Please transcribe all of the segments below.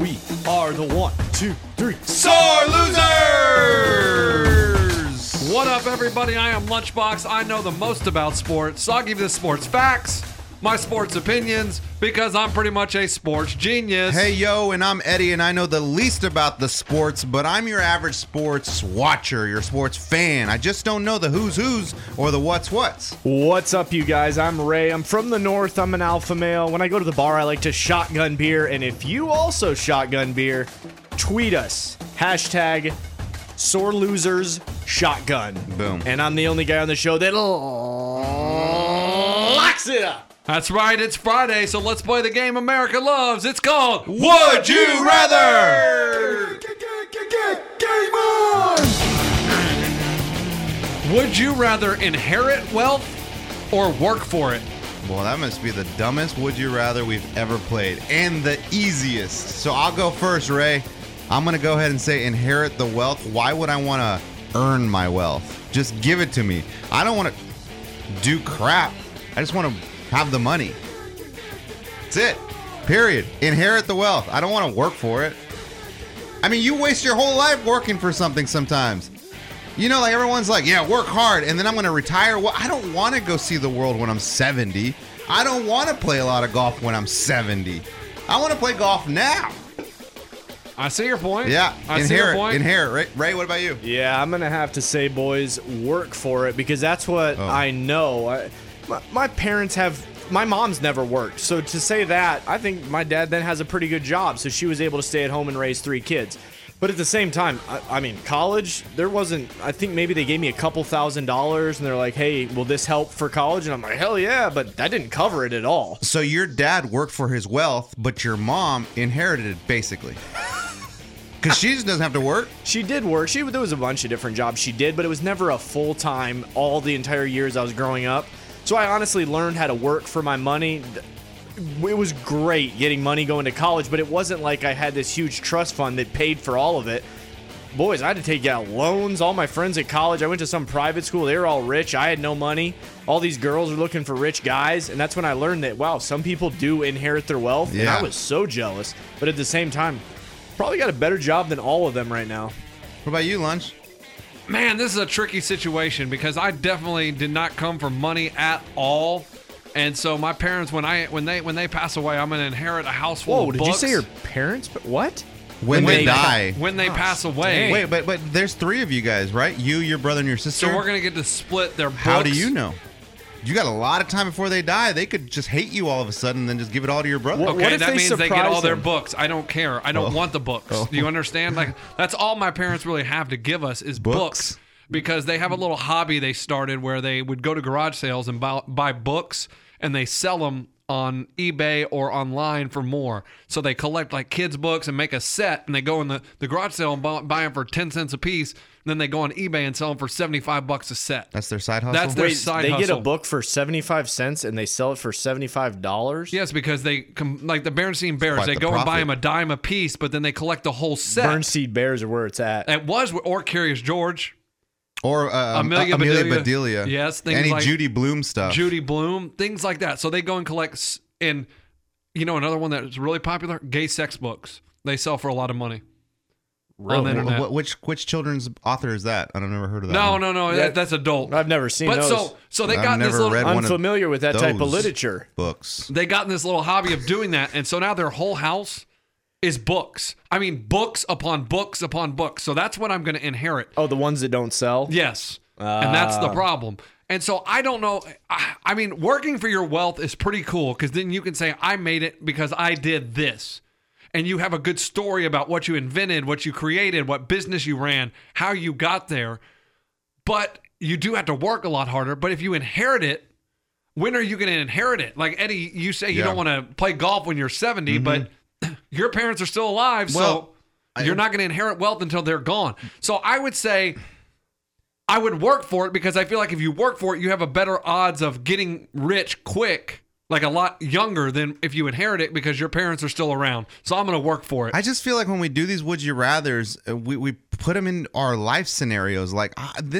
We are the 1, 2, 3 Sore Losers! What up, everybody? I am Lunchbox. I know the most about sports, so I'll give you the sports facts, my sports opinions, because I'm pretty much a sports genius. Hey, yo, and I'm Eddie, and I know the least about the sports, but I'm your average sports watcher, your sports fan. I just don't know the who's or the what's. What's up, you guys? I'm Ray. I'm from the north. I'm an alpha male. When I go to the bar, I like to shotgun beer, and if you also shotgun beer, tweet us. Hashtag Sore Losers Shotgun. Boom. And I'm the only guy on the show that locks it up. That's right, it's Friday, so let's play the game America loves. It's called Would You Rather? Game on! Would you rather inherit wealth or work for it? Well, that must be the dumbest would you rather we've ever played, and the easiest. So I'll go first, Ray. I'm going to go ahead and say inherit the wealth. Why would I want to earn my wealth? Just give it to me. I don't want to do crap. I just want to have the money. That's it. Period. Inherit the wealth. I don't want to work for it. I mean, you waste your whole life working for something sometimes. You know, like everyone's like, yeah, work hard, and then I'm going to retire. Well, I don't want to go see the world when I'm 70. I don't want to play a lot of golf when I'm 70. I want to play golf now. I see your point. Yeah, I see your point. Inherit. Ray, what about you? Yeah, I'm going to have to say, boys, work for it, because that's what I know. My parents have... My mom's never worked, so to say that, I think my dad then has a pretty good job, so she was able to stay at home and raise 3 kids. But at the same time, I mean, college, there wasn't... I think maybe they gave me a couple $1,000s, and they're like, hey, will this help for college? And I'm like, hell yeah, but that didn't cover it at all. So your dad worked for his wealth, but your mom inherited it, basically. Because she just doesn't have to work. She did work. There was a bunch of different jobs she did, but it was never a full-time all the entire years I was growing up. So I honestly learned how to work for my money. It was great getting money going to college, but it wasn't like I had this huge trust fund that paid for all of it. Boys, I had to take out loans. All my friends at college, I went to some private school. They were all rich. I had no money. All these girls were looking for rich guys, and that's when I learned that, wow, some people do inherit their wealth, and I was so jealous. But at the same time, probably got a better job than all of them right now. What about you, Lunch? Man, this is a tricky situation because I definitely did not come from money at all. And so my parents, when they pass away, I'm going to inherit a house full of books. Whoa, did you say your parents? What? When they die. When they pass away. Wait, but there's 3 of you guys, right? You, your brother, and your sister? So we're going to get to split their books. How do you know? You got a lot of time before they die. They could just hate you all of a sudden and then just give it all to your brother. What Okay, if that they means they get surprise all their him? books. I don't care. I don't want the books. Do you understand? Like, that's all my parents really have to give us is books. Because they have a little hobby they started where they would go to garage sales and buy books, and they sell them on eBay or online for more. So they collect like kids' books and make a set, and they go in the garage sale and buy them for 10 cents a piece. And then they go on eBay and sell them for $75 a set. That's their side hustle? That's their Wait, side they hustle. get a book for 75 cents and they sell it for $75? Yes, because they like the Bernstein Bears. Quite They the go and buy profit. them a dime a piece, but then they collect the whole set. Bernstein Bears are where it's at. It was or Curious George. Or Amelia Bedelia. Yes, things any like Judy Blume stuff. Judy Blume, things like that. So they go and collect, and you know another one that's really popular, gay sex books. They sell for a lot of money on the internet. Which children's author is that? I've never heard of that. No, one. that's adult. I've never seen But those. so they I've got this never little. read one I'm of familiar with that type of those literature. books. They got in this little hobby of doing that, and so now their whole house is books. I mean, books upon books upon books. So that's what I'm going to inherit. Oh, the ones that don't sell? Yes. And that's the problem. And so I don't know. I mean, working for your wealth is pretty cool because then you can say, I made it because I did this. And you have a good story about what you invented, what you created, what business you ran, how you got there. But you do have to work a lot harder. But if you inherit it, when are you going to inherit it? Like, Eddie, you say you don't want to play golf when you're 70, but your parents are still alive. Well, so you're not going to inherit wealth until they're gone. So I would say I would work for it because I feel like if you work for it, you have a better odds of getting rich quick, like a lot younger than if you inherit it because your parents are still around. So I'm going to work for it. I just feel like when we do these would you rathers, we put them in our life scenarios. Like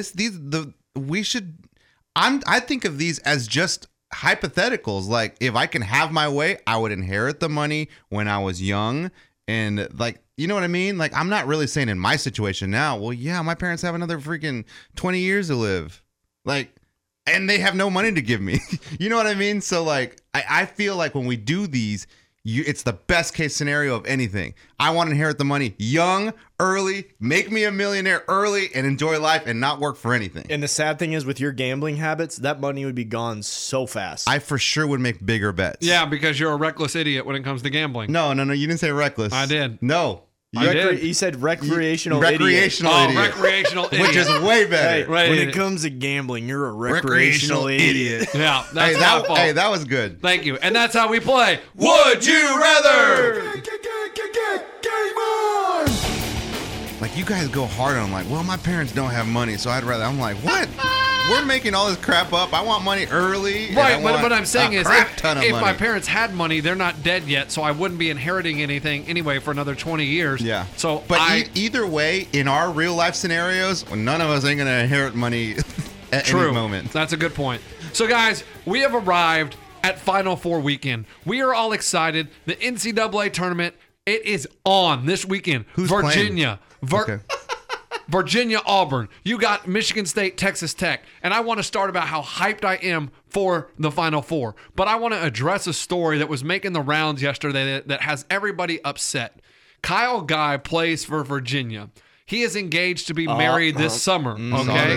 I think of these as just hypotheticals. Like if I can have my way, I would inherit the money when I was young And like, you know what I mean? Like, I'm not really saying in my situation now, well, yeah, my parents have another freaking 20 years to live. Like, and they have no money to give me. You know what I mean? So like, I feel like when we do these, it's the best case scenario of anything. I want to inherit the money young, early, make me a millionaire early, and enjoy life and not work for anything. And the sad thing is, with your gambling habits, that money would be gone so fast. I for sure would make bigger bets. Yeah, because you're a reckless idiot when it comes to gambling. No, you didn't say reckless. I did. No. I did. You said recreational Recreational Oh, idiot. recreational idiot. Which is way better. Hey, Right. when it comes to gambling, you're a recreational idiot. Yeah, that's my fault. Hey, that was good. Thank you. And that's how we play Would You Rather? Game on! Like, you guys go hard on, like, well, my parents don't have money, so I'd rather. I'm like, what? We're making all this crap up. I want money early. and Right, I but want what I'm saying a is crap ton of if money. my parents had money, they're not dead yet, so I wouldn't be inheriting anything anyway for another 20 years. Yeah. So but I either way, in our real life scenarios, none of us ain't going to inherit money at True. any moment. That's a good point. So, guys, we have arrived at Final Four weekend. We are all excited. The NCAA tournament, it is on this weekend. Who's Virginia. Okay. Virginia, Auburn. You got Michigan State, Texas Tech. And I want to start about how hyped I am for the Final Four. But I want to address a story that was making the rounds yesterday that has everybody upset. Kyle Guy plays for Virginia. He is engaged to be married this summer, okay?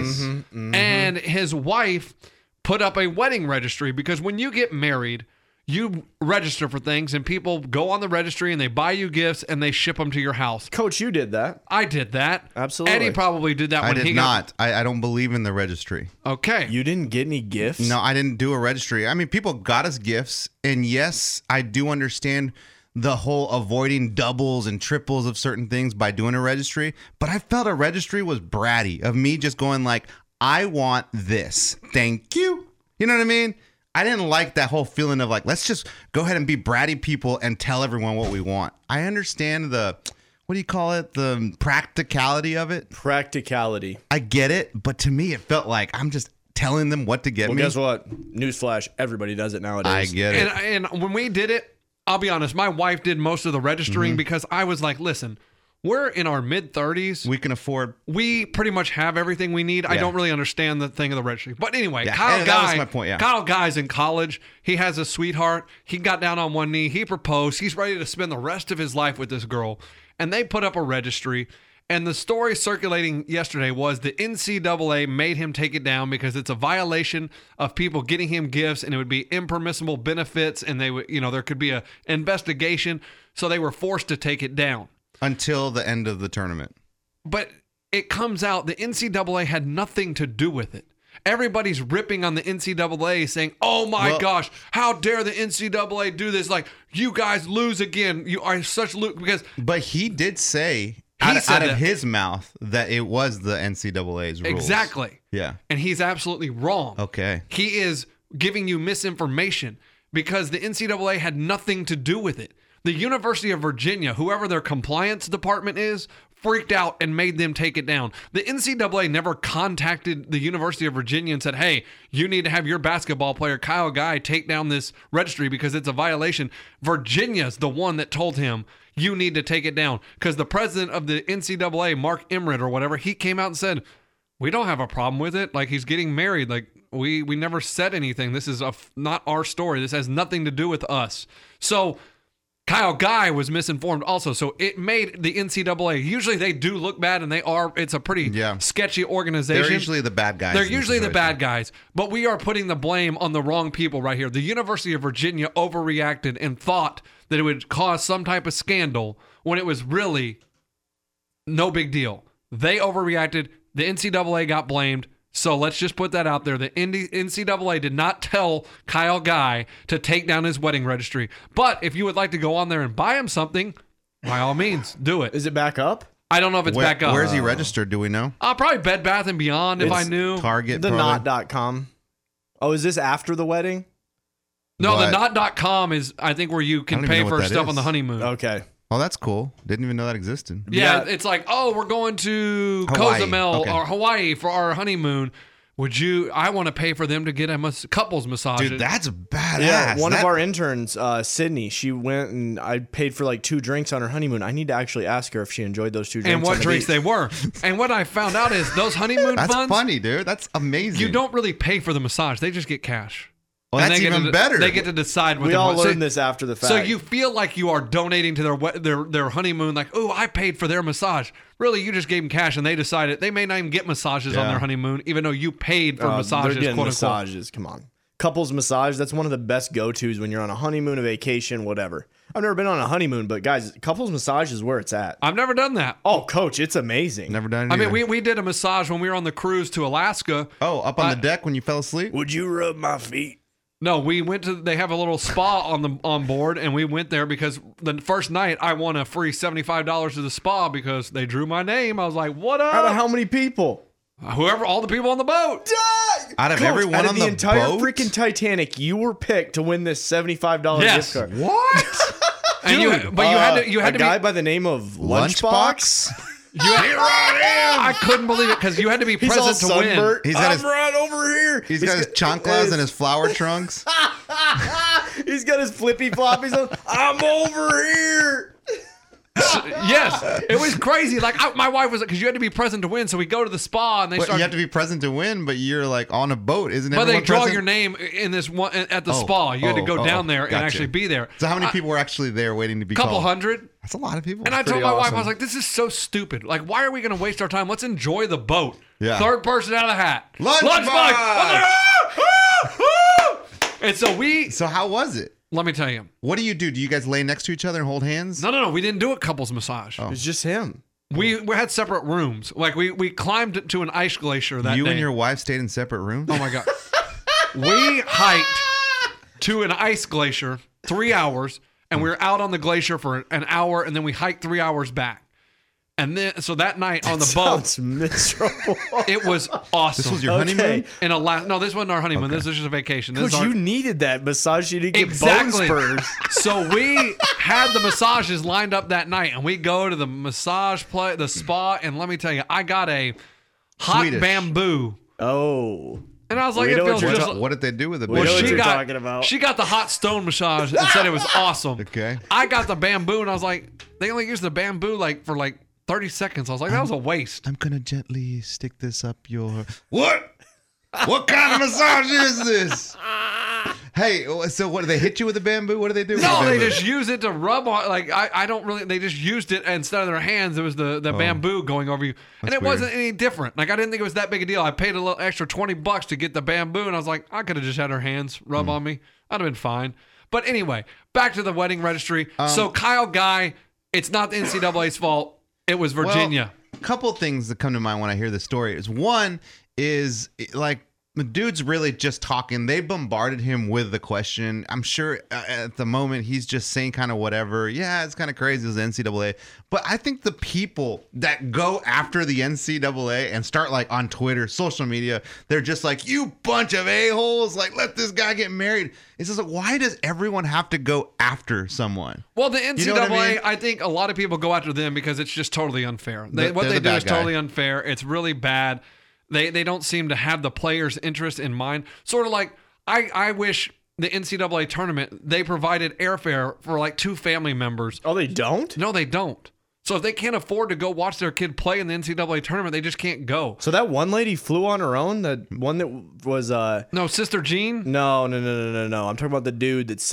And his wife put up a wedding registry because when you get married, you register for things and people go on the registry and they buy you gifts and they ship them to your house. Coach, you did that. I did that. Absolutely. Eddie probably did that I when did he not. I don't believe in the registry. Okay. You didn't get any gifts? No, I didn't do a registry. I mean, people got us gifts, and yes, I do understand the whole avoiding doubles and triples of certain things by doing a registry, but I felt a registry was bratty of me just going like, I want this. Thank you. You know what I mean? I didn't like that whole feeling of like, let's just go ahead and be bratty people and tell everyone what we want. I understand the, what do you call it? The practicality of it. Practicality. I get it, but to me, it felt like I'm just telling them what to get Well, me. guess what? Newsflash, everybody does it nowadays. I get it. And when we did it, I'll be honest, my wife did most of the registering because I was like, listen, we're in our mid-30s. We can afford. We pretty much have everything we need. I Yeah. don't really understand the thing of the registry. But anyway, Yeah, Kyle that Guy, was my point, yeah. Kyle Guy's in college. He has a sweetheart. He got down on one knee. He proposed. He's ready to spend the rest of his life with this girl. And they put up a registry. And the story circulating yesterday was the NCAA made him take it down because it's a violation of people getting him gifts and it would be impermissible benefits and they would, there could be a investigation. So they were forced to take it down. Until the end of the tournament. But it comes out the NCAA had nothing to do with it. Everybody's ripping on the NCAA saying, oh my gosh, how dare the NCAA do this? Like, you guys lose again. You are such because. But he did say He out said of that. his mouth that it was the NCAA's rules. Exactly. Yeah. And he's absolutely wrong. Okay. He is giving you misinformation because the NCAA had nothing to do with it. The University of Virginia, whoever their compliance department is, freaked out and made them take it down. The NCAA never contacted the University of Virginia and said, hey, you need to have your basketball player, Kyle Guy, take down this registry because it's a violation. Virginia's the one that told him, you need to take it down. Because the president of the NCAA, Mark Emmert or whatever, he came out and said, we don't have a problem with it. Like, he's getting married. Like, we never said anything. This is not our story. This has nothing to do with us. So Kyle Guy was misinformed also. So it made the NCAA, usually they do look bad and it's a pretty sketchy organization. They're usually the bad guys. They're usually the bad guys, but we are putting the blame on the wrong people right here. The University of Virginia overreacted and thought that it would cause some type of scandal when it was really no big deal. They overreacted. The NCAA got blamed. So let's just put that out there. The NCAA did not tell Kyle Guy to take down his wedding registry. But if you would like to go on there and buy him something, by all means, do it. Is it back up? I don't know if it's back up. Where's he registered? Do we know? Probably Bed Bath & Beyond if I It's knew. Target. The probably? not.com. Oh, is this after the wedding? No, What? the not.com is, I think, where you I can don't pay even know for what that stuff is. on the honeymoon. Okay. Oh, that's cool. Didn't even know that existed. Yeah, Yeah. it's like, oh, we're going to Hawaii. Cozumel Okay. or Hawaii for our honeymoon. Would you? I want to pay for them to get a couples massage. Dude, that's badass. Yeah, one of our interns, Sydney, she went and I paid for like 2 drinks on her honeymoon. I need to actually ask her if she enjoyed those 2 drinks. And what on the drinks beach. they were. And what I found out is those honeymoon That's funds, funny, dude. That's amazing. you don't really pay for the massage. They just get cash. Well, And that's they get even to- better. They get to decide what We they all want. So- learned this after the fact. So you feel like you are donating to their honeymoon, like, oh, I paid for their massage. Really, you just gave them cash, and they decided they may not even get massages on Yeah. their honeymoon, even though you paid for They're massages. getting Quote massages. Come on. Couples massage, that's one of the best go-tos when you're on a honeymoon, a vacation, whatever. I've never been on a honeymoon, but guys, couples massage is where it's at. I've never done that. Oh, coach, it's amazing. Never done it I mean, either. we did a massage when we were on the cruise to Alaska. Oh, up on the deck when you fell asleep? Would you rub my feet? No, we went to. They have a little spa on board, and we went there because the first night I won a free $75 to the spa because they drew my name. I was like, "What Out of up?" how many people? Whoever, all the people on the boat. Out of Coach, everyone out of on the the entire boat? freaking Titanic, you were picked to win this $75 Yes. gift card. What? And you had a to guy be. by the name of Lunchbox. I couldn't believe it because you had to be He's all present to win. sunburnt. He's got I'm his- right over here. He's got his chanclas and his flower trunks. He's got his flippy floppies on. I'm over here. Yes, it was crazy. Like my wife was because you had to be present to win. So we go to the spa and they But start. you have to be present to win, but you're like on a boat, isn't it? But they draw your name in this one at the spa. You had to go down there and gotcha. actually be there. So how many people were actually there waiting to be Couple called? hundred. That's a lot of people. And I told pretty my wife, awesome. I was like, this is so stupid. Like, why are we going to waste our time? Let's enjoy the boat. Yeah. Third person out of the hat. Lunchbox! I was like, "Ah! Ah! Ah!" And so So how was it? let me tell you. What do? Do you guys lay next to each other and hold hands? No. We didn't do a couples massage. It's just him. We had separate rooms. Like, we climbed to an ice glacier that You day. and your wife stayed in separate rooms? Oh, my God. We hiked to an ice glacier 3 hours, and we were out on the glacier for an hour, and then we hiked 3 hours back. And then, so that night on the boat, Sounds miserable. it was awesome. This was your Okay. honeymoon? In no, this wasn't our honeymoon. This was just a vacation. This Coach, is our, you needed that massage. You didn't get exactly. bone spurs. So we had the massages lined up that night, and we go to the the spa, and let me tell you, I got a hot Swedish. bamboo, Oh. and I was like, We it know what feels you're just. What did they do with it? We know what she you're got, talking about. She got the hot stone massage and said it was awesome. Okay. I got the bamboo, and I was like, they only used the bamboo for 30 seconds. I was like, that was a waste. I'm gonna gently stick this up your. What? What kind of massage is this? Hey, so what do they hit you with a bamboo? What do they do? with No, the they bamboo? just use it to rub on. Like I don't really. They just used it instead of their hands. It was the bamboo going over you, and it That's weird. wasn't any different. Like I didn't think it was that big a deal. I paid a little extra $20 to get the bamboo, and I was like, I could have just had her hands rub on me. I'd have been fine. But anyway, back to the wedding registry. So Kyle Guy, it's not the NCAA's fault. It was Virginia. Well, a couple things that come to mind when I hear this story is one is like the dude's really just talking. They bombarded him with the question. I'm sure at the moment he's just saying kind of whatever. Yeah, it's kind of crazy as the NCAA. But I think the people that go after the NCAA and start like on Twitter, social media, they're just like, you bunch of a-holes. Like, let this guy get married. It's just like, why does everyone have to go after someone? Well, the NCAA, You know what I mean? I think a lot of people go after them because it's just totally unfair. What They're they the do bad is guy. totally unfair. It's really bad. They don't seem to have the players' interest in mind. Sort of like I wish the NCAA tournament, they provided airfare for like 2 family members. Oh, they don't? No, they don't. So if they can't afford to go watch their kid play in the NCAA tournament, they just can't go. So that one lady flew on her own? That one that was No, Sister Jean? No. I'm talking about the dude that's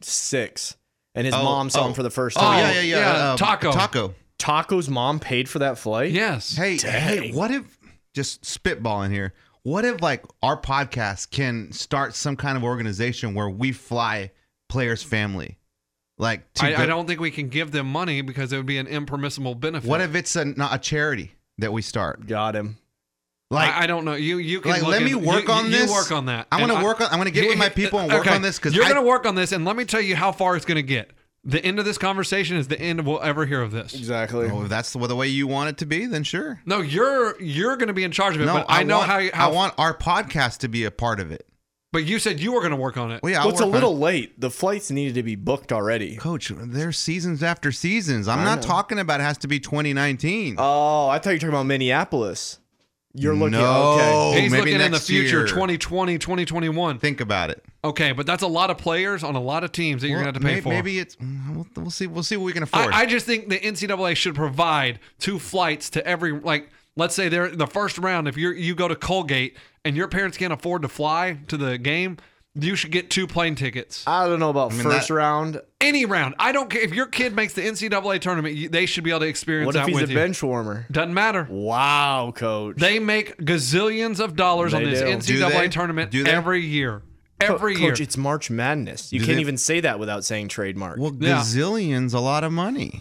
7'6", and his mom saw him for the first Oh, time. yeah, Taco. Taco's mom paid for that flight? Yes. Hey, what if, just spitballing here, what if like our podcast can start some kind of organization where we fly players' family? Like, I don't think we can give them money because it would be an impermissible benefit. what if it's not a charity that we start? Got him. Like, I don't know. You can like, look let me work on this. You work on that. I'm And gonna work on. I'm gonna get with my people and work okay, on this because you're gonna work on this. And let me tell you how far it's gonna get. The end of this conversation is the end of we'll ever hear of this. Exactly. Oh, if that's the way you want it to be, then sure. No, you're gonna be in charge of it. No, but I know want, how. I want our podcast to be a part of it. But you said you were gonna work on it. Well, yeah, Well, I'll it's a work on little it. late. The flights needed to be booked already. Coach, there's seasons after seasons. I'm not know. talking about it has to be 2019. Oh, I thought you were talking about Minneapolis. You're looking No. okay. He's maybe looking in the next future, year. 2020, 2021. Think about it. Okay, but that's a lot of players on a lot of teams that you're going to have to pay for. Maybe it's. We'll see. We'll see what we can afford. I just think the NCAA should provide 2 flights to every, like, let's say they're the first round. If you go to Colgate and your parents can't afford to fly to the game, you should get 2 plane tickets. I don't know about first round. Any round. I don't care. If your kid makes the NCAA tournament, they should be able to experience What that if he's with a you. bench warmer? Doesn't matter. Wow, coach. They make gazillions of dollars on They this do. NCAA Do they? tournament Do they? every year. Every year. Coach, it's March Madness. You Do can't they- even say that without saying trademark. well, Yeah. gazillions, a lot of money.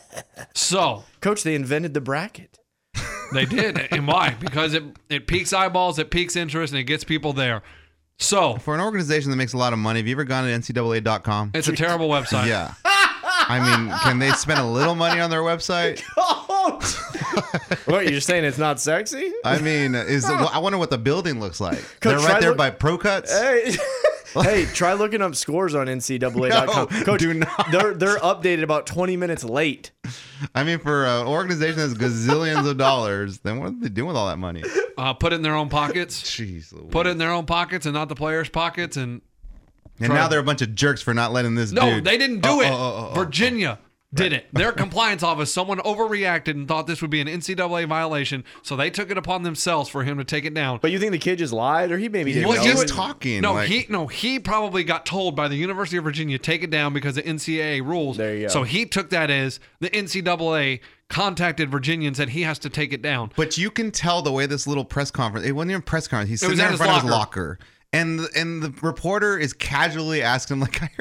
So Coach, they invented the bracket. they did. And why? Because it piques eyeballs, it piques interest, and it gets people there. So For an organization that makes a lot of money, have you ever gone to NCAA.com? it's a terrible website. Yeah. I mean, can they spend a little money on their website? What, you're saying it's not sexy? I mean, I wonder what the building looks like. Coach, They're try right there look- by Pro Cuts. Hey, hey, try looking up scores on NCAA.com. No, Coach, do not. They're updated about 20 minutes late. I mean, for an organization that's gazillions of dollars, then what are they doing with all that money? Put it in their own pockets. Jeez Louise. Put it in their own pockets and not the players' pockets. And And now they're a bunch of jerks for not letting this no, dude. they didn't do it. oh. Virginia did it. Their compliance office, someone overreacted and thought this would be an NCAA violation, so they took it upon themselves for him to take it down. But you think the kid just lied, or he maybe didn't Well, know he was it? talking. No, like, he probably got told by the University of Virginia take it down because of NCAA rules. There you go. So he took that as the NCAA contacted Virginia and said he has to take it down. But you can tell the way this little press conference. It wasn't even a press conference. He's sitting was there at in his front of his locker. locker, and the reporter is casually asking him, like,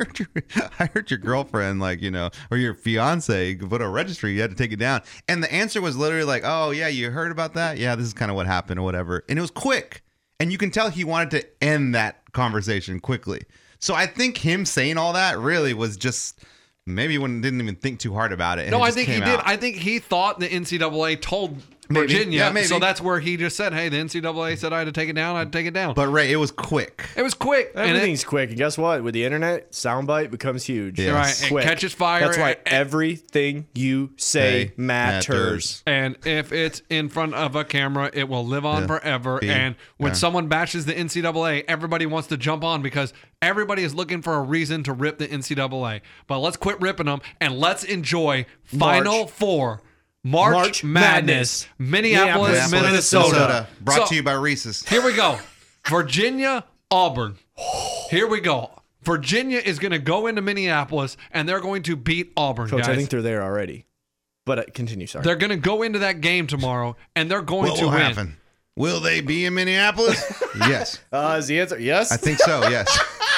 I heard your girlfriend, like, you know, or your fiance put a registry. You had to take it down, and the answer was literally like, oh yeah, you heard about that? Yeah, this is kind of what happened or whatever, and it was quick, and you can tell he wanted to end that conversation quickly. So I think him saying all that really was just. Maybe he didn't even think too hard about it. And No, it I just think he came did. out. I think he thought the NCAA told Maybe. Virginia. Yeah, maybe. So that's where he just said, hey, the NCAA said I had to take it down. I had to take it down. But Ray, it was quick. it was quick. And Everything's quick. And guess what? With the internet, soundbite becomes huge. Yeah. right. It Quick. catches fire. That's why everything you say Hey, matters. And if it's in front of a camera, it will live on Yeah. forever. Yeah. And when Yeah. someone bashes the NCAA, everybody wants to jump on because everybody is looking for a reason to rip the NCAA. But let's quit ripping them and let's enjoy Final Four. March Madness. Minneapolis, Minnesota. Brought So, to you by Reese's. Here we go. Virginia, Auburn. Here we go. Virginia is going to go into Minneapolis and they're going to beat Auburn, Coach, guys. I think they're there already. But continue, sorry. They're going to go into that game tomorrow and they're going What to will win. happen? Will they be in Minneapolis? Yes. Is the answer yes? I think so, yes.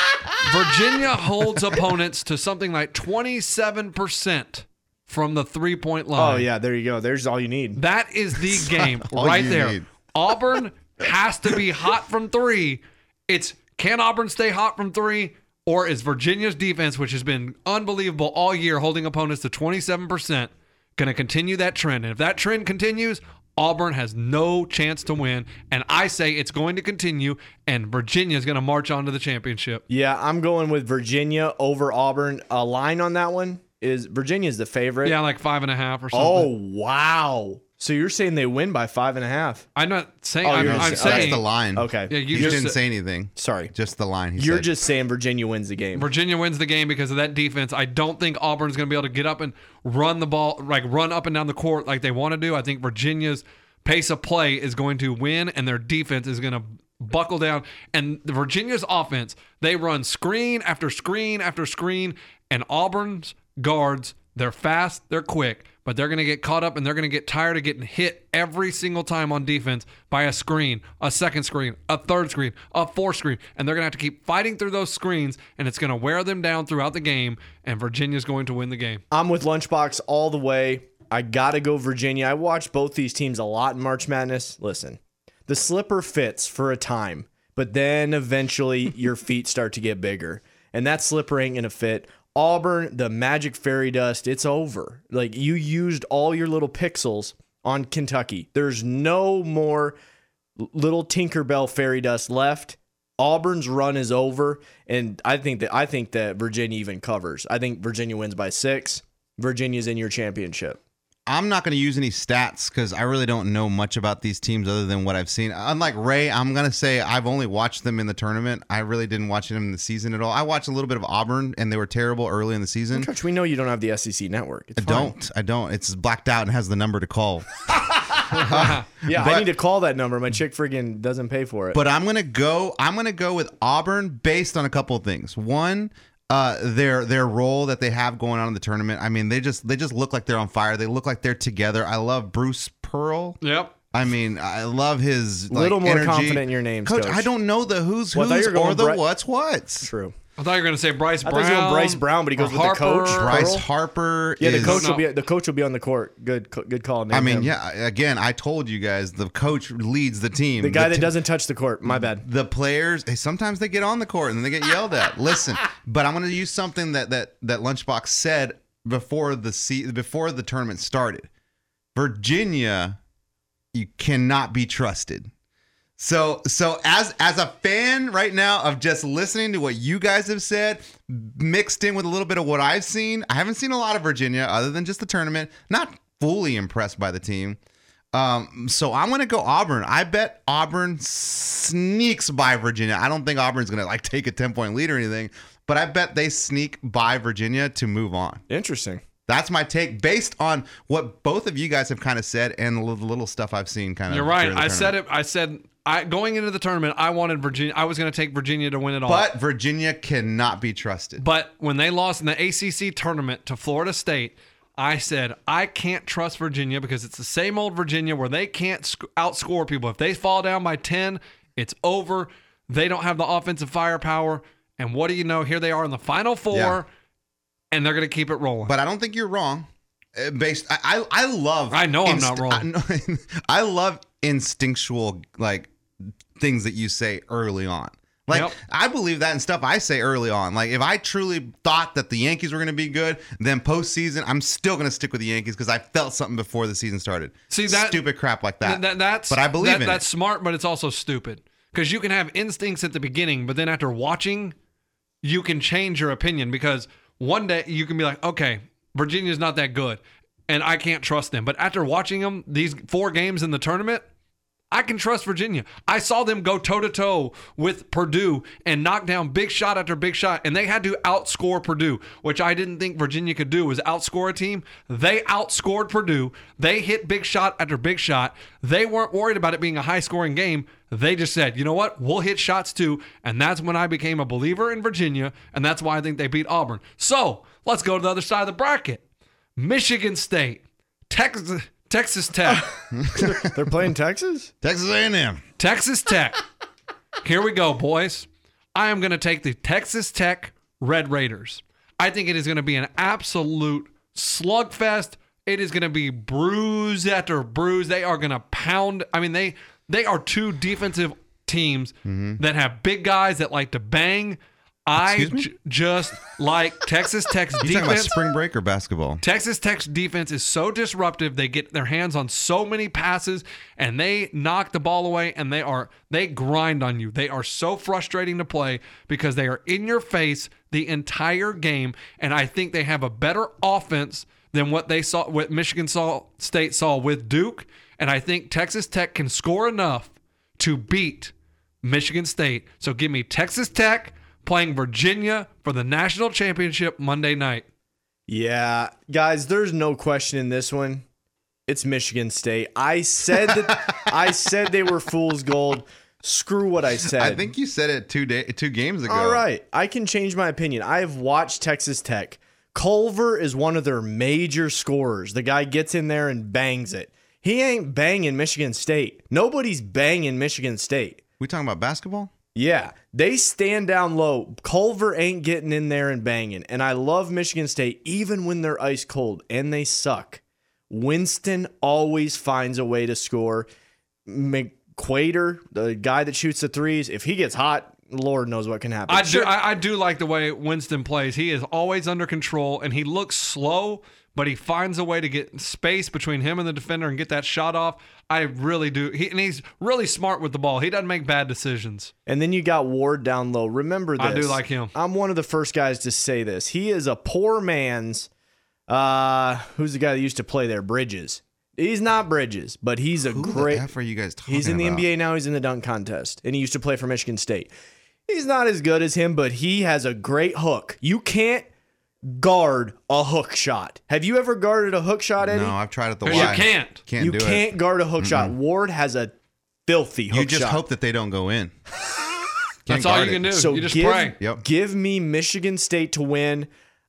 Virginia holds opponents to something like 27% from the 3-point line. Oh, yeah, there you go. There's all you need. That is the game all right you there. need. Auburn has to be hot from 3. It's can Auburn stay hot from 3, or is Virginia's defense, which has been unbelievable all year, holding opponents to 27%, going to continue that trend? And if that trend continues, Auburn has no chance to win. And I say it's going to continue, and Virginia is going to march on to the championship. Yeah, I'm going with Virginia over Auburn. A line on that one is Virginia's the favorite. Yeah, like 5.5 or something. Oh, wow. So you're saying they win by 5.5? I'm not saying. Oh, I'm you're saying. just- That's the line. Okay. Yeah, You just didn't said- say anything. Sorry. Just the line. He You're said. just saying Virginia wins the game. Virginia wins the game because of that defense. I don't think Auburn's going to be able to get up and run the ball, like run up and down the court like they want to do. I think Virginia's pace of play is going to win, and their defense is going to buckle down. And the Virginia's offense, they run screen after screen after screen, and Auburn's guards, they're fast, they're quick, but they're going to get caught up and they're going to get tired of getting hit every single time on defense by a screen, a second screen, a third screen, a fourth screen, and they're going to have to keep fighting through those screens, and it's going to wear them down throughout the game, and Virginia's going to win the game. I'm with Lunchbox all the way. I got to go Virginia. I watched both these teams a lot in March Madness. Listen, the slipper fits for a time, but then eventually your feet start to get bigger, and that slipper ain't going to fit. Auburn, the magic fairy dust, it's over. Like, you used all your little pixels on Kentucky. There's no more little Tinkerbell fairy dust left. Auburn's run is over, and I think that Virginia even covers. I think Virginia wins by 6. Virginia's in your championship. I'm not going to use any stats because I really don't know much about these teams other than what I've seen. Unlike Ray, I'm going to say I've only watched them in the tournament. I really didn't watch them in the season at all. I watched a little bit of Auburn, and they were terrible early in the season. Coach, we know you don't have the SEC network. It's fine. I don't. It's blacked out and has the number to call. I need to call that number. My chick friggin' doesn't pay for it. But I'm gonna go with Auburn based on a couple of things. One, their role that they have going on in the tournament. I mean, they just look like they're on fire. They look like they're together. I love Bruce Pearl. Yep. I mean, I love his little more energy. confident in your names, Coach. I don't know the who's or the what's. True. I thought you were going to say Bryce Brown. I thought you were going Bryce Brown, but he goes with the coach. Bryce Harper. Yeah, the coach will be on the court. Good call. I mean, again, I told you guys the coach leads the team. The guy that doesn't touch the court. My bad. The players, sometimes they get on the court and then they get yelled at. Listen, but I'm going to use something that Lunchbox said before the tournament started. Virginia, you cannot be trusted. So as a fan right now of just listening to what you guys have said, mixed in with a little bit of what I've seen, I haven't seen a lot of Virginia other than just the tournament. Not fully impressed by the team. So I'm going to go Auburn. I bet Auburn sneaks by Virginia. I don't think Auburn's going to take a 10-point lead or anything, but I bet they sneak by Virginia to move on. Interesting. That's my take based on what both of you guys have kind of said and the little stuff I've seen kind of. You're right. I said it. I said going into the tournament, I wanted Virginia. I was going to take Virginia to win it all. But Virginia cannot be trusted. But when they lost in the ACC tournament to Florida State, I said, I can't trust Virginia because it's the same old Virginia where they can't outscore people. If they fall down by 10, it's over. They don't have the offensive firepower. And what do you know? Here they are in the Final Four, and they're going to keep it rolling. But I don't think you're wrong. I love. I know I'm not wrong. I love instinctual things that you say early on. I believe that in stuff I say early on. If I truly thought that the Yankees were going to be good, then postseason, I'm still going to stick with the Yankees because I felt something before the season started. See that stupid crap like that. But I believe in it. That's smart, but it's also stupid because you can have instincts at the beginning, but then after watching, you can change your opinion because one day you can be like, okay, Virginia's not that good, and I can't trust them. But after watching them, these 4 games in the tournament, I can trust Virginia. I saw them go toe-to-toe with Purdue and knock down big shot after big shot, and they had to outscore Purdue, which I didn't think Virginia could do, was outscore a team. They outscored Purdue. They hit big shot after big shot. They weren't worried about it being a high-scoring game. They just said, you know what? We'll hit shots too, and that's when I became a believer in Virginia, and that's why I think they beat Auburn. So let's go to the other side of the bracket. Michigan State, Texas Tech. They're playing Texas? Texas A&M. Texas Tech. Here we go, boys. I am going to take the Texas Tech Red Raiders. I think it is going to be an absolute slugfest. It is going to be bruise after bruise. They are going to pound. I mean, they are 2 defensive teams that have big guys that like to bang. Just like Texas Tech's defense. Talking about spring break or basketball? Texas Tech's defense is so disruptive. They get their hands on so many passes, and they knock the ball away, and they grind on you. They are so frustrating to play because they are in your face the entire game, and I think they have a better offense than what Michigan State saw with Duke, and I think Texas Tech can score enough to beat Michigan State. So give me Texas Tech playing Virginia for the national championship Monday night. Yeah, guys, there's no question in this one. It's Michigan State. I said they were fool's gold. Screw what I said. I think you said it 2 games ago. All right, I can change my opinion. I have watched Texas Tech. Culver is one of their major scorers. The guy gets in there and bangs it. He ain't banging Michigan State. Nobody's banging Michigan State. We talking about basketball? Yeah, they stand down low. Culver ain't getting in there and banging. And I love Michigan State even when they're ice cold and they suck. Winston always finds a way to score. McQuater, the guy that shoots the threes, if he gets hot, Lord knows what can happen. I do like the way Winston plays. He is always under control, and he looks slow, but he finds a way to get space between him and the defender and get that shot off. I really do. He's really smart with the ball. He doesn't make bad decisions. And then you got Ward down low. Remember this. I do like him. I'm one of the first guys to say this. He is a poor man's Who's the guy that used to play there? Bridges. He's not Bridges, but he's a Who great. the F are you guys talking He's in the about? NBA now. He's in the dunk contest, and he used to play for Michigan State. He's not as good as him, but he has a great hook. You can't guard a hook shot. Have you ever guarded a hook shot, Eddie? No, I've tried it the You Y. can't. You do can't it. guard a hook shot. Ward has a filthy hook shot. You just hope that they don't go in. That's all you can do. So You just pray. Yep. give me Michigan State to win.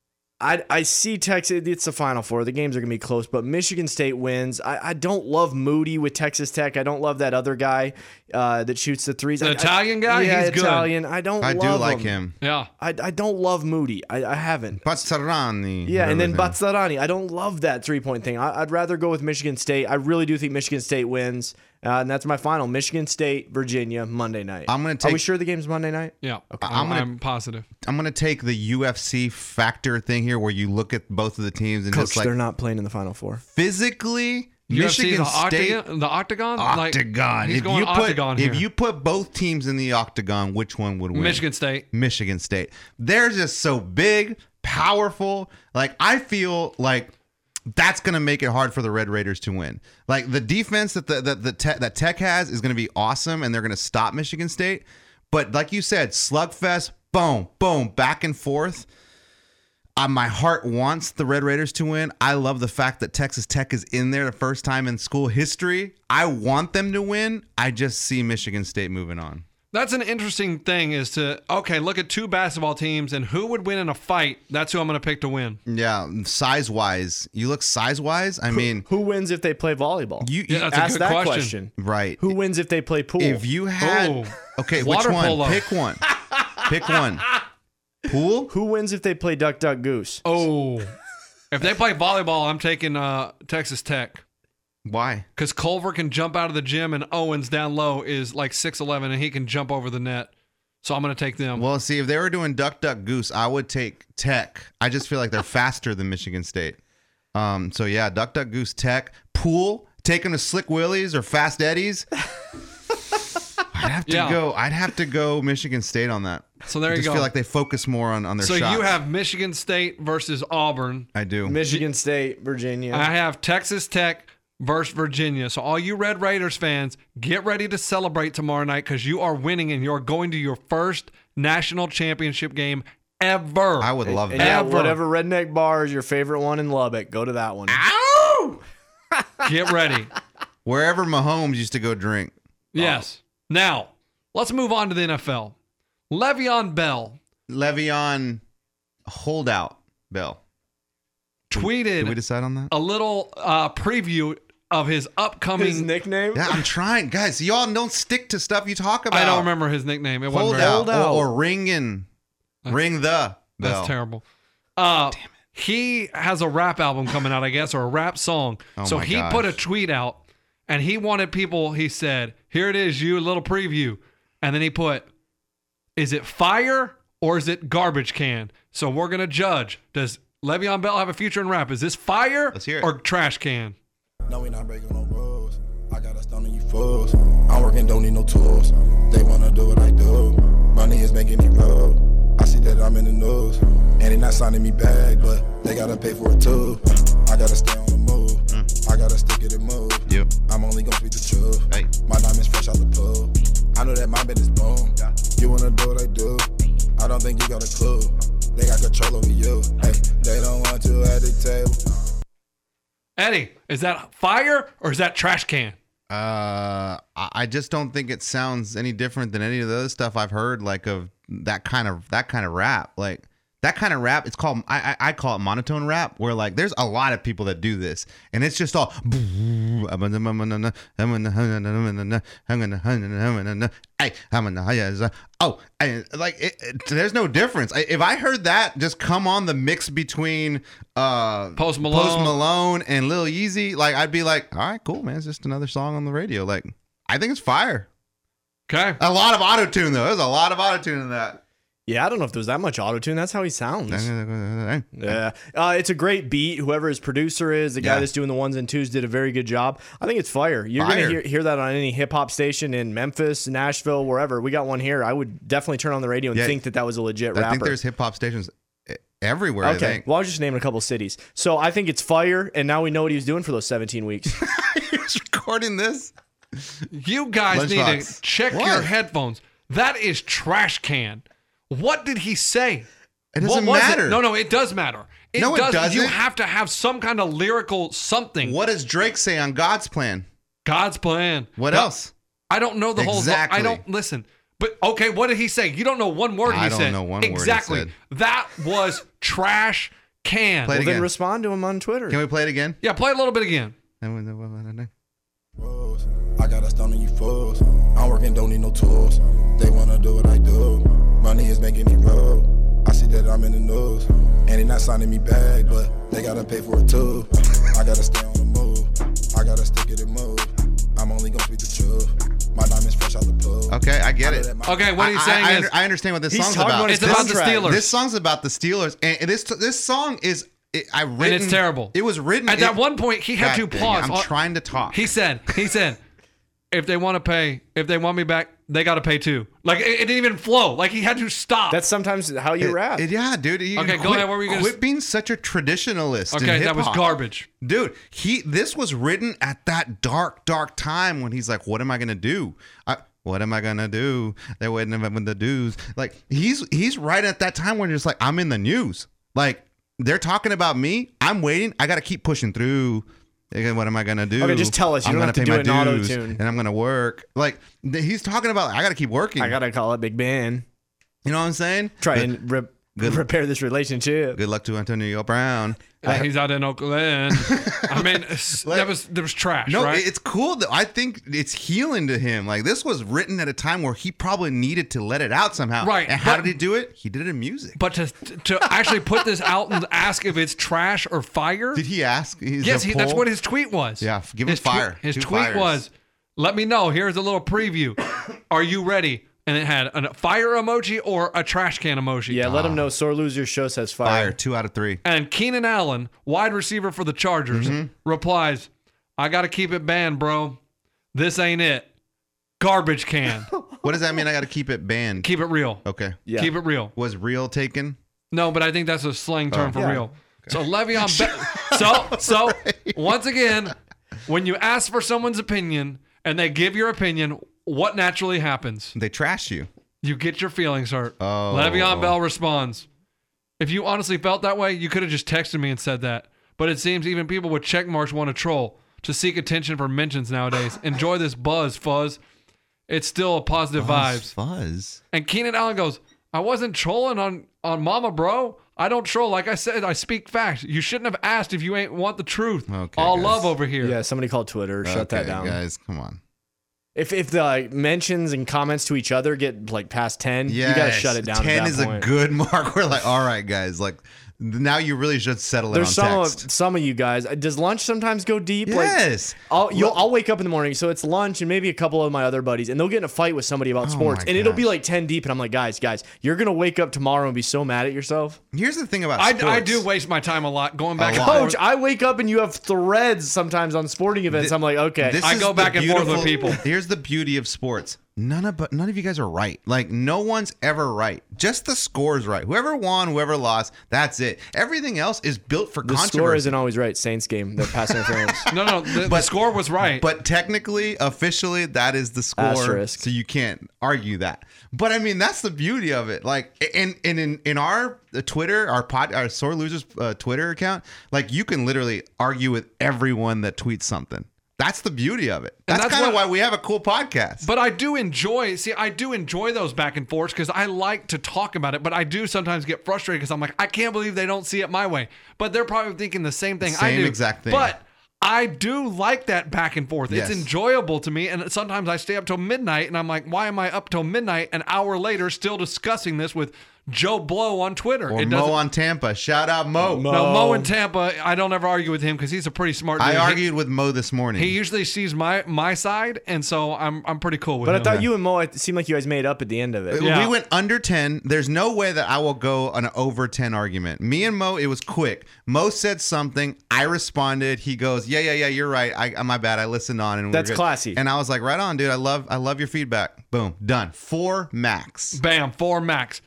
I see Texas. It's the Final Four. The games are going to be close, but Michigan State wins. I don't love Moody with Texas Tech. I don't love that other guy that shoots the threes. The Italian guy? Yeah, He's good. Italian. I don't I love do like him. Yeah. I don't love Moody. I haven't. Bazzarani. Yeah, and then whatever his name. Bazzarani. I don't love that 3-point thing. I'd rather go with Michigan State. I really do think Michigan State wins. And that's my final. Michigan State, Virginia, Monday night. I'm gonna Are take- we sure the game's Monday night? Yeah. Okay. I'm positive. I'm going to take the UFC factor thing here where you look at both of the teams and Coach, just like they're not playing in the Final Four. physically, UFC, Michigan State. The octagon? Octagon. He's going octagon here. If you put both teams in the octagon, which one would win? Michigan State. Michigan State. They're just so big, powerful. Like, I feel like that's going to make it hard for the Red Raiders to win. Like, the defense that Tech has is going to be awesome, and they're going to stop Michigan State. But like you said, slugfest, boom, boom, back and forth. My heart wants the Red Raiders to win. I love the fact that Texas Tech is in there the first time in school history. I want them to win. I just see Michigan State moving on. That's an interesting thing is to, look at two basketball teams and who would win in a fight. That's who I'm going to pick to win. Yeah, size-wise. You look size-wise, I mean, Who wins if they play volleyball? that's a Ask good that question. right. Who wins if they play pool? If you had Oh. okay, Water which one? polo. Pick one. Pick one. Pool? Who wins if they play duck, duck, goose? Oh. If they play volleyball, I'm taking Texas Tech. Why? Because Culver can jump out of the gym and Owens down low is like 6'11", and he can jump over the net. So I'm going to take them. Well, see, if they were doing duck, duck, goose, I would take Tech. I just feel like they're faster than Michigan State. So yeah, duck, duck, goose, Tech. Pool, taking to Slick Willies or Fast Eddies. I'd have to go Michigan State on that. So there I you just go. feel like they focus more on their So shots. you have Michigan State versus Auburn. I do. Michigan State, Virginia. I have Texas Tech versus Virginia. So all you Red Raiders fans, get ready to celebrate tomorrow night because you are winning and you're going to your first national championship game ever. I would love and that. yeah, Ever. whatever redneck bar is your favorite one in Lubbock, go to that one. Get ready. Wherever Mahomes used to go drink. Yes. Now, let's move on to the NFL. Le'Veon Bell Le'Veon holdout Bell. Did we tweeted decide on that? a little preview of his upcoming. His nickname? Yeah, I'm trying. Guys, y'all don't stick to stuff you talk about. I don't remember his nickname. It wasn't Hold very. out. out. Or ring the bell. That's terrible. He has a rap album coming out, I guess, or a rap song. Oh So my he gosh. put a tweet out and he wanted people, he said, here it is, you, a little preview. And then he put, is it fire or is it garbage can? So we're going to judge. Does Le'Veon Bell have a future in rap? Is this fire Let's hear it. or trash can? No, we not breaking no rules. I got a stone on you fools. I'm working, don't need no tools. They wanna do what I do. Money is making me roll. I see that I'm in the news. And they not signing me back, but they gotta pay for it too. I gotta stay on the move. I gotta stick it and move. Yep. I'm only gonna speak the truth. Hey. My diamonds fresh out the pool. I know that my business boom. You wanna do what I do. I don't think you got a clue. They got control over you. Hey, they don't want you at the table. Eddie, is that fire or is that trash can? I just don't think it sounds any different than any of the other stuff I've heard, like of that kind of rap. Like that kind of rap, it's called I call it monotone rap, where like there's a lot of people that do this, and it's just all there's no difference. If I heard that just come on the mix between Post Malone and Lil Yeezy, like I'd be like, all right, cool, man, it's just another song on the radio. Like I think it's fire. Okay. A lot of auto-tune though. There's a lot of auto-tune in that. Yeah, I don't know if there's that much auto-tune. That's how he sounds. Yeah. It's a great beat. Whoever his producer is, the guy Yeah. that's doing the ones and twos did a very good job. I think it's fire. You're going Fire. to hear that on any hip-hop station in Memphis, Nashville, wherever. We got one here. I would definitely turn on the radio and Yeah. think that was a legit I rapper. think there's hip hop stations everywhere. I Okay. think. Well, I was just naming a couple cities. So I think it's fire, and now we know what he was doing for those 17 weeks. He's recording this. You guys need to Lunchbox. check What? your headphones. That is trash can. What did he say? It doesn't What was matter. it? No, it does matter. No, it doesn't. You have to have some kind of lyrical something. What does Drake say on God's plan? God's plan. What No, else? I don't know the whole. Exactly. I don't listen. But okay, what did he say? You don't know one word I he don't said. know one word he exactly. said. That was trash can. Play it Well, then again. respond to him on Twitter. Can we play it again? Yeah, play a little bit again. Rose. I got a stun on you fools. I'm working, don't need no tools. They wanna do what I do. Money is making me roll. I see that I'm in the news. And they not signing me back, but they gotta pay for it too. I gotta stay on the move. I gotta stick it and move. I'm only gonna speak the truth. My diamonds fresh out the pool. Okay, I get it. Okay, what he's saying is I understand what this He's song's talking about. about his it's about the contract. Steelers. This song's about the Steelers, and this song is. and it's terrible. It was written At that one point, he had God to dang it, pause. I'm trying to talk. He said, if they want to pay, if they want me back, they got to pay too. Like it didn't even flow. Like he had to stop. That's sometimes how you rap. Yeah, dude. Okay, go ahead. What were you gonna quit s- being such a traditionalist? in okay. That was hip-hop. garbage. Dude, this was written at that dark time when he's like, "What am I gonna do? What am I gonna do? They're waiting for the dues." Like he's right at that time when you're just like, "I'm in the news." Like they're talking about me. I'm waiting. I got to keep pushing through. What am I gonna do? Okay, just tell us. You I'm don't gonna have to pay do my it in dues, auto-tune. and I'm gonna work. Like he's talking about, I got to keep working. I gotta call it Big Ben. You know what I'm saying? Try Good- and good- repair this relationship. Good luck to Antonio Brown. He's out in Oakland. I mean, there was trash. No, right? it's cool. I think it's healing to him. Like this was written at a time where he probably needed to let it out somehow. Right, And how but- did he do it? He did it in music. But to actually put this out and ask if it's trash or fire. Did he ask? Yes, that's what his tweet was. Yeah, give him his fire. His Two tweet fires. was, "Let me know. Here's a little preview. Are you ready?" And it had a fire emoji or a trash can emoji. Yeah, let him know. Sore Loser Show says fire. fire. 2 out of 3. And Keenan Allen, wide receiver for the Chargers, replies, "I got to keep it banned, bro. This ain't it. Garbage can. What does that mean? I got to keep it banned. Keep it real. Okay. Yeah. Keep it real." Was real taken? No, but I think that's a slang term for Yeah. real. So Le'Veon Bell. So once again, when you ask for someone's opinion and they give your opinion, what naturally happens? They trash you. You get your feelings hurt. Oh. Le'Veon Bell responds, "If you honestly felt that way, you could have just texted me and said that. But it seems even people with check marks want to troll to seek attention for mentions nowadays. Enjoy this buzz, fuzz. It's still a positive vibes." Fuzz. And Keenan Allen goes, "I wasn't trolling on Mama, bro. I don't troll. Like I said, I speak facts. You shouldn't have asked if you ain't want the truth. Okay, All guys. love over here." Yeah, somebody called Twitter. Shut that Okay, down. guys. Come on. If the mentions and comments to each other get like past 10, you gotta Yes. shut it down. 10 at that is point. a good mark. We're like, all right, guys. Like now you really should settle it There's on text. some of you guys. Does lunch sometimes go deep? Yes. I'll wake up in the morning, so it's lunch and maybe a couple of my other buddies, and they'll get in a fight with somebody about sports, my and it'll be gosh. like 10 deep, and I'm like, guys, you're gonna wake up tomorrow and be so mad at yourself. Here's the thing about I sports. do waste my time a lot going back A and lot. forth. Coach, I wake up and you have threads sometimes on sporting events. I'm like, okay, This I is go the back and forth with beautiful- people. Here's the beauty of sports. None of you guys are right. Like no one's ever right. Just the score's right. Whoever won, whoever lost, that's it. Everything else is built for the controversy. score isn't always right. Saints game, the pass interference. No, the score was right. But technically, officially, that is the score. Asterisk. So you can't argue that. But I mean, that's the beauty of it. Like, and in our Twitter, our Sore Losers Twitter account, like you can literally argue with everyone that tweets something. That's the beauty of it. That's that's kind of what- why we have a cool podcast. But I do enjoy those back and forths because I like to talk about it. But I do sometimes get frustrated because I'm like, I can't believe they don't see it my way. But they're probably thinking the same thing I Same do. exact thing. But I do like that back and forth. Yes. It's enjoyable to me. And sometimes I stay up till midnight and I'm like, why am I up till midnight an hour later still discussing this with Joe Blow on Twitter? or It Mo doesn't- on Tampa. Shout out Mo. No, Mo in Tampa, I don't ever argue with him because he's a pretty smart dude. I He- argued with Mo this morning. He usually sees my side, and so I'm pretty cool with But I him. thought you and Mo, it seemed like you guys made up at the end of it. Yeah. We went under 10. There's no way that I will go an over 10 argument. Me and Mo, it was quick. Mo said something. I responded. He goes, yeah, you're right. My bad. I listened on. And That's we're good. classy. And I was like, right on, dude. I love your feedback. Boom. Done. 4 max. Bam, 4 max.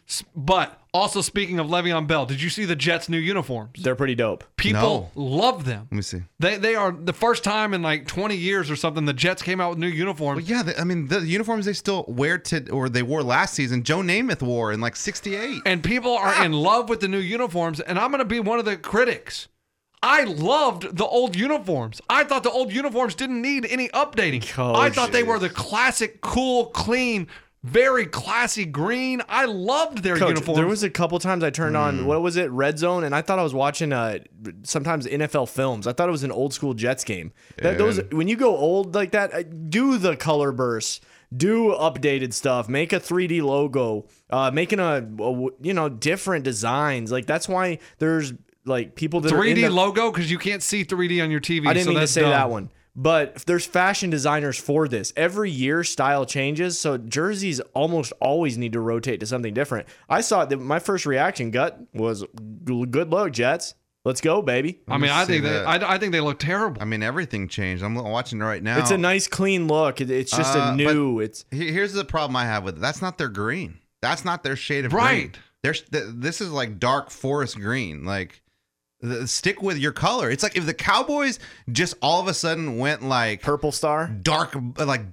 But also speaking of Le'Veon Bell, did you see the Jets' new uniforms? They're pretty dope. People love them. Let me see. They are the first time in like 20 years or something the Jets came out with new uniforms. Well, yeah, I mean, the uniforms they still wear or they wore last season, Joe Namath wore in like 68. And people are in love with the new uniforms, and I'm going to be one of the critics. I loved the old uniforms. I thought the old uniforms didn't need any updating. I thought they were the classic, cool, clean, very classy green. I loved their uniforms. There was a couple times I turned on, what was it, Red Zone, and I thought I was watching sometimes NFL films. I thought it was an old school Jets game. When you go old like that, do the color bursts. Do updated stuff. Make a 3D logo. Making a different designs. Like that's why there's like people that 3D logo because you can't see 3D on your TV. I didn't mean to say dumb. that one. But there's fashion designers for this. Every year, style changes, so jerseys almost always need to rotate to something different. I saw it. My first reaction, gut, was good look, Jets. Let's go, baby. I mean, I think they look terrible. I mean, everything changed. I'm watching it right now. It's a nice, clean look. It's just a new. Here's the problem I have with it. That's not their green. That's not their shade of right. green. This is like dark forest green. Like. Stick with your color. It's like if the Cowboys just all of a sudden went like purple star, dark, like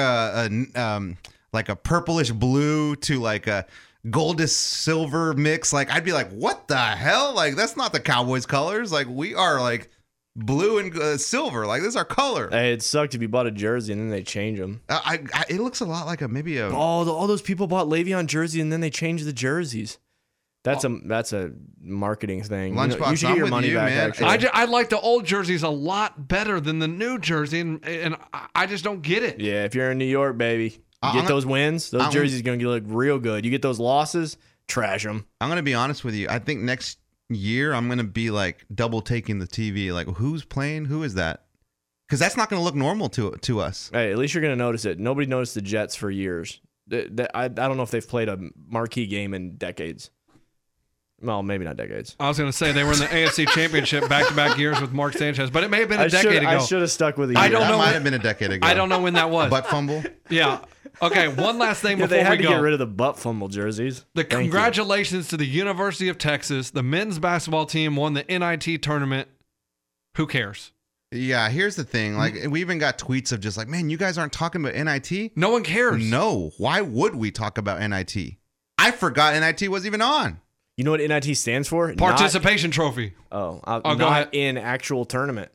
a purplish blue to like a goldish silver mix. Like I'd be like, what the hell? Like that's not the Cowboys colors. Like we are like blue and silver. Like this is our color. Hey, it sucked if you bought a jersey and then they change them. It looks a lot like all those people bought Le'Veon jersey and then they changed the jerseys. That's a marketing thing. Lunchbox, you should get your money back. man. Actually, I like the old jerseys a lot better than the new jersey, and I just don't get it. Yeah, if you're in New York, baby, you get those wins, those jerseys are gonna look real good. You get those losses, trash them. I'm gonna be honest with you. I think next year I'm gonna be like double taking the TV. Like who's playing? Who is that? Because that's not gonna look normal to us. Hey, at least you're gonna notice it. Nobody noticed the Jets for years. I don't know if they've played a marquee game in decades. Well, maybe not decades. I was going to say they were in the AFC Championship back-to-back years with Mark Sanchez, but it may have been a decade ago. I should have stuck with a year. I don't know. That might have been a decade ago. I don't know when that was. Butt fumble? Yeah. Okay, one last thing before we go. They had to get rid of the butt fumble jerseys. Congratulations to the University of Texas. The men's basketball team won the NIT tournament. Who cares? Yeah, here's the thing. Like, we even got tweets of just like, man, you guys aren't talking about NIT? No one cares. No. Why would we talk about NIT? I forgot NIT was even on. You know what NIT stands for? Participation trophy. Oh, go ahead. In actual tournament.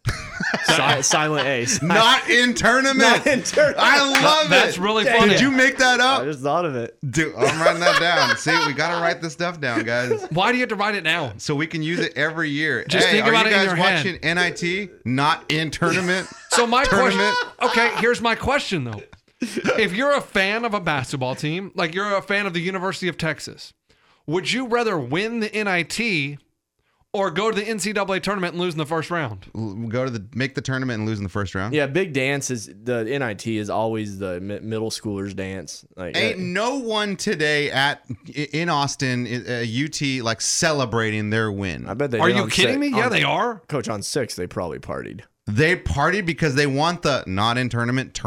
Silent A. Not in tournament. Not in tournament. I love it. That's really funny. Did you make that up? I just thought of it. Dude, I'm writing that down. See, we got to write this stuff down, guys. Why do you have to write it down? So we can use it every year. Just think about it in your head. Are you guys watching NIT? Not in tournament? So my question. Okay, here's my question though. If you're a fan of a basketball team, like you're a fan of the University of Texas, would you rather win the NIT or go to the NCAA tournament and lose in the first round? Make the tournament and lose in the first round? Yeah, big dance is the NIT is always the middle schoolers dance. Like, ain't no one today in Austin, UT, like celebrating their win. I bet they are. You kidding me? Yeah, they are. Coach, on 6, they probably partied. They partied because they want the not in tournament?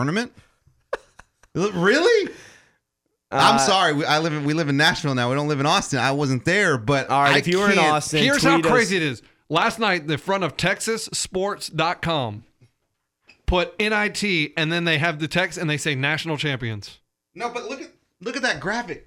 Really? I'm sorry. We live in Nashville now. We don't live in Austin. I wasn't there, but all right. If you were in Austin, here's how crazy it is. Last night, the front of TexasSports.com put NIT, and then they have the text, and they say national champions. No, but look at that graphic.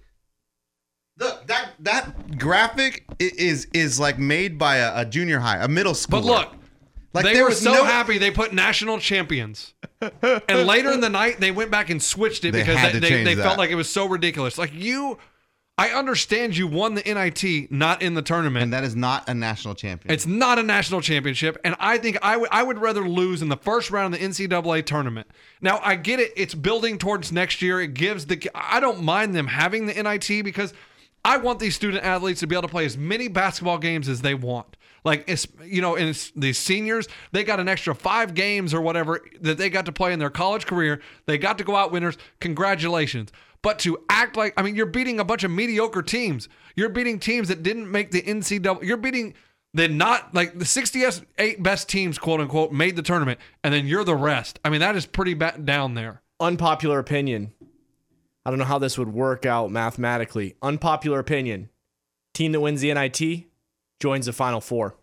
That graphic is like made by a junior high, a middle schooler. But look. Like they were so happy they put national champions. And later in the night, they went back and switched it because they felt like it was so ridiculous. Like I understand you won the NIT, not in the tournament. And that is not a national champion. It's not a national championship. And I think I would rather lose in the first round of the NCAA tournament. Now, I get it. It's building towards next year. It gives I don't mind them having the NIT because I want these student athletes to be able to play as many basketball games as they want. Like, and the seniors, they got an extra 5 games or whatever that they got to play in their college career. They got to go out winners. Congratulations. But to act like, you're beating a bunch of mediocre teams. You're beating teams that didn't make the NCAA. You're beating the 68 best teams, quote unquote, made the tournament. And then you're the rest. That is pretty down there. Unpopular opinion. I don't know how this would work out mathematically. Unpopular opinion. Team that wins the NIT joins the Final Four.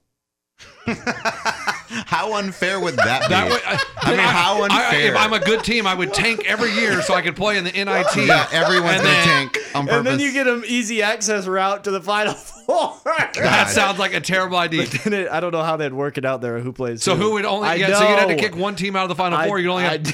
How unfair would that be? How unfair? If I'm a good team, I would tank every year so I could play in the NIT. Yeah, everyone's And going to then- tank on purpose. And then you get an easy access route to the Final Four. That sounds like a terrible idea. I don't know how they'd work it out there. Who plays? So who would only I get? So you'd have to know. kick one team out of the Final Four. You'd only have.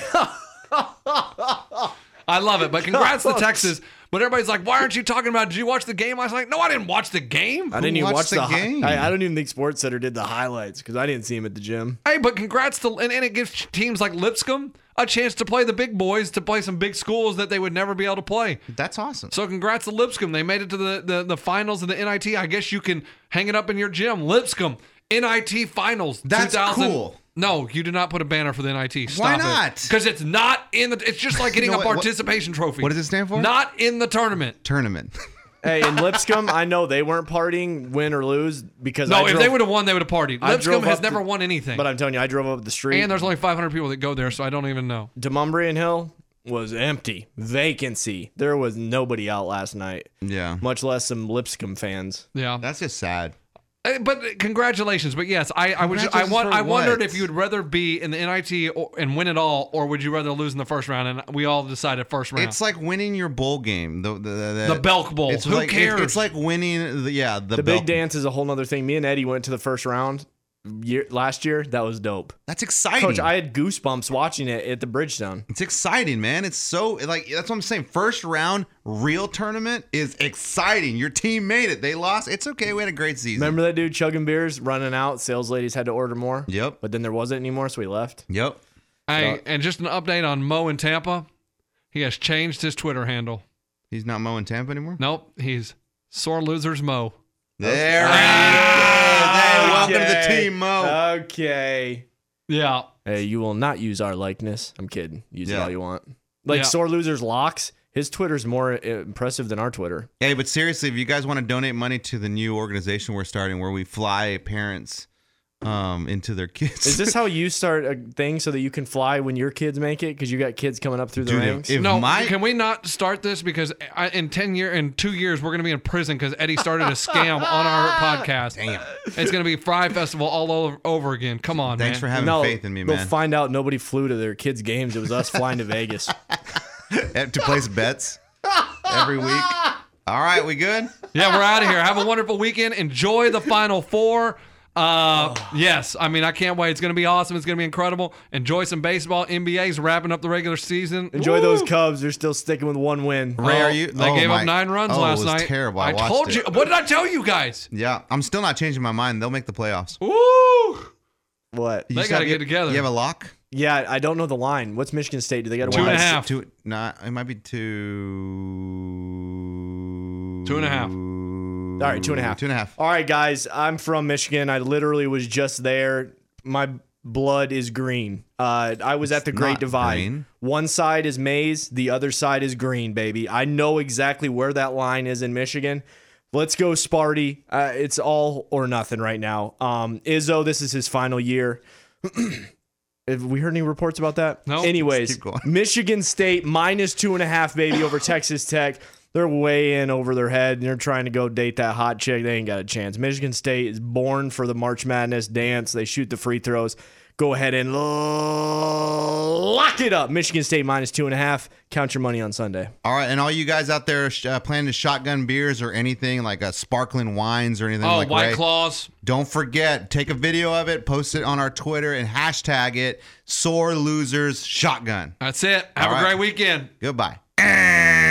I love it, but congrats to Texas. But everybody's like, "Why aren't you talking about? Did you watch the game?" I was like, "No, I didn't watch the game." I didn't even watch watched the the game? I don't even think SportsCenter did the highlights because I didn't see him at the gym. Hey, but congrats to and it gives teams like Lipscomb a chance to play the big boys, to play some big schools that they would never be able to play. That's awesome. So congrats to Lipscomb. They made it to the finals of the NIT. I guess you can hang it up in your gym. Lipscomb NIT finals. That's 2000. cool. No, you did not put a banner for the NIT. Stop Why not? Because it's not in the. It's just like getting You know a what- participation trophy. what does it stand for? Not in the tournament. Tournament. Hey, in Lipscomb, I know they weren't partying, win or lose, because No, I if drove, they would have won, they would have partied. I Lipscomb drove has up never to- won anything. But I'm telling you, I drove up the street. And there's only 500 people that go there, so I don't even know. Demumbrian Hill was empty, vacancy. There was nobody out last night, Yeah. much less some Lipscomb fans. Yeah. That's just sad. But congratulations. But yes, I Congratulations for wondered what? if you would rather be in the NIT and win it all, or would you rather lose in the first round? And we all decided first round. It's like winning your bowl game. The Belk Bowl. It's Who like, cares? It's like winning the The big dance is a whole nother thing. Me and Eddie went to the first round last year. That was dope. That's exciting. Coach, I had goosebumps watching it at the Bridgestone. It's exciting, man. It's so like that's what I'm saying. First round real tournament is exciting. Your team made it. They lost. It's okay. We had a great season. Remember that dude chugging beers, running out? Sales ladies had to order more. Yep. But then there wasn't anymore, so we left. Yep. Hey, and just an update on Mo in Tampa. He has changed his Twitter handle. He's not mowing Tampa anymore. Nope, he's Sore Losers Mo. There he is. Hey, welcome to the Okay. team, Mo. Okay. Yeah. Hey, you will not use our likeness. I'm kidding. Use it Yeah. all you want. Like Yeah. Sore Losers Locks, his Twitter's more impressive than our Twitter. Hey, but seriously, if you guys want to donate money to the new organization we're starting, where we fly parents into their kids, Is this how you start a thing so that you can fly when your kids make it? Because you got kids coming up through the Dude, ranks? if No, my can we not start this? Because in 2 years, we're going to be in prison because Eddie started a scam on our podcast. damn, It's going to be Fry Festival all over again. Come on, thanks man. for having no, faith in me, they'll man. find out nobody flew to their kids' games. It was us flying to Vegas. To place bets every week. All right, we good? Yeah, we're out of here. Have a wonderful weekend. Enjoy the Final Four. Yes, I mean, I can't wait. It's going to be awesome. It's going to be incredible. Enjoy some baseball. NBA's wrapping up the regular season. Enjoy those Cubs. They're still sticking with one win. Ray, are you? They gave up 9 runs last it was night. Terrible. I watched told it. you. What did I tell you guys? Yeah, I'm still not changing my mind. They'll make the playoffs. Woo! What? You They just gotta have- get together. You have a lock? Yeah, I don't know the line. What's Michigan State? Do they got a 2.5. Two. Not. It might be 2. 2.5. All right, 2.5. 2.5. All right, guys. I'm from Michigan. I literally was just there. My blood is green. I was at the Great not Divide. green. One side is maize. The other side is green, baby. I know exactly where that line is in Michigan. Let's go, Sparty. It's all or nothing right now. Izzo, this is his final year. Have we heard any reports about that? No. Anyways, Keep going. Michigan State minus 2.5, baby, over Texas Tech. They're way in over their head. They're trying to go date that hot chick. They ain't got a chance. Michigan State is born for the March Madness dance. They shoot the free throws. Go ahead and lock it up. Michigan State minus 2.5. Count your money on Sunday. All right, and all you guys out there planning to shotgun beers or anything like sparkling wines or anything Oh, like White Ray, Claws. don't forget, take a video of it, post it on our Twitter, and hashtag it Sore Losers Shotgun. That's it. Have All a right. great weekend. Goodbye.